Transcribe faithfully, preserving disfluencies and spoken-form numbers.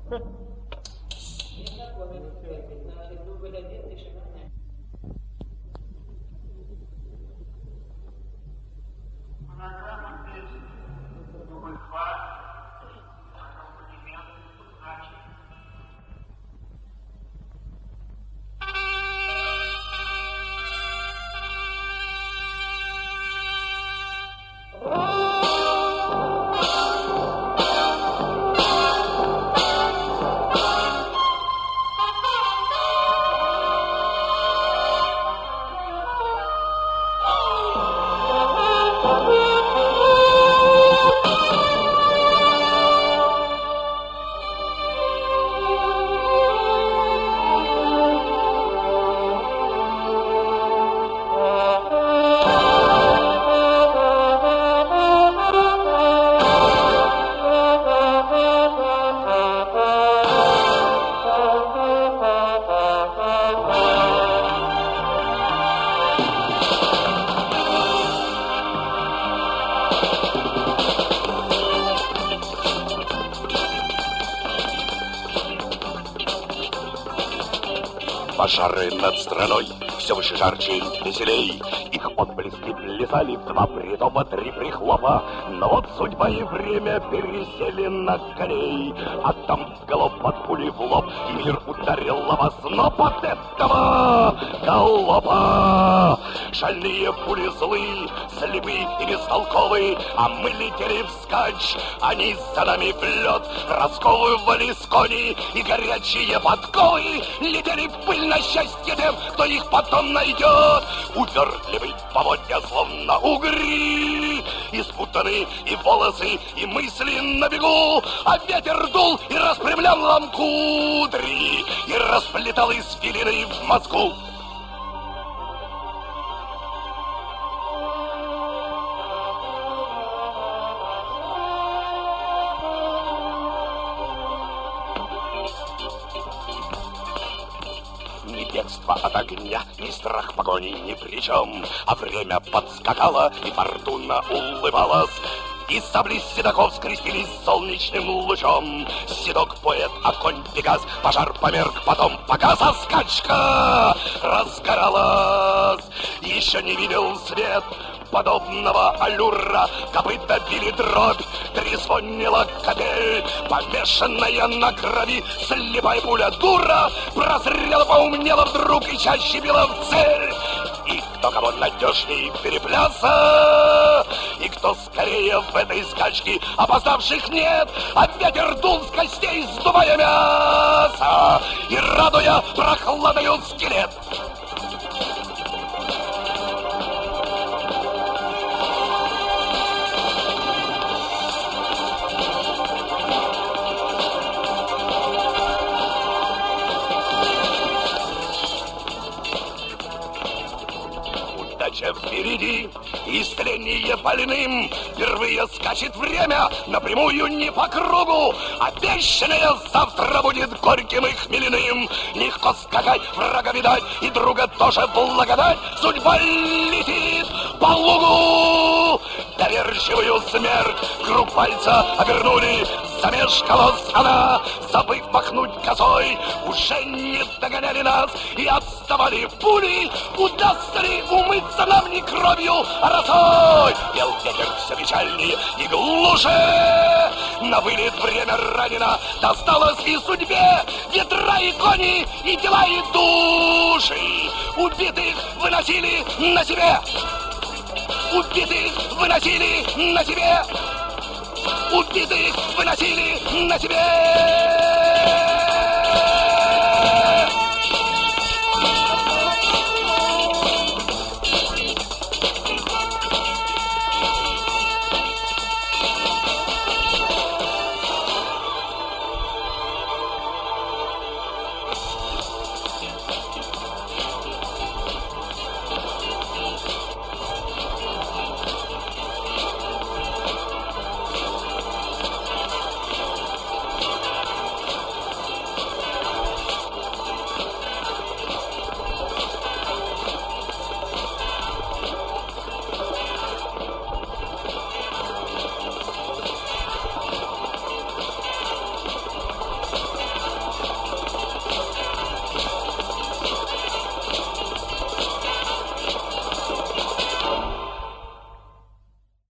Пожары над страной все выше, жарче, веселей. Их отблески плясали в два притопа, три прихлопа. Но вот судьба и время пересели на коней. А там в галоп под пули в лоб, и мир ударил лава сноп от этого галопа. Шальные пули злые, слепые и бестолковые, а мы летели вскачь, они за нами в лед. Расковывали с кони и горячие подковы, летели в пыль на счастье тем, кто их потом найдет. Увертливый поводья, словно угри, испутаны и волосы, и мысли на бегу, а ветер дул и распрямлял нам кудри, и расплетал извилины в мозгу. Бегство от огня, ни страх погони ни при чем, а время подскакало, и фортуна улыбалась. И сабли седоков скрестились солнечным лучом. Седок поэт, а конь Пегас, пожар померк, потом погас, а скачка разгоралась. Еще не видел свет подобного аллюра, копыта били дробь, трезвонила капель, помешанная на крови слепая пуля дура прозрела, поумнела вдруг и чаще била в цель. И кто кого надежнее перепляса, и кто скорее в этой скачке, опоздавших нет, а ветер дул с костей, сдувая мясо и радуя прохладою скелет. Впереди истление больным, впервые скачет время напрямую, не по кругу. Обещанное завтра будет горьким и хмельным. Легко скакать, врага видать, и друга тоже благодать. Судьба летит по лугу. Доверчивую смерть круг пальца обернули. Замешкалась она, забыв махнуть косой. Уже не догоняли нас и отставали пули. Удастся ли умыться нам не кровью, а росой? Пел ветер все печальнее и глуше. На вылет время ранено, досталось и судьбе. Ветра и кони, и тела, и души. Убитых выносили на себе. Убитых выносили на себе. Убитых выносили на себе.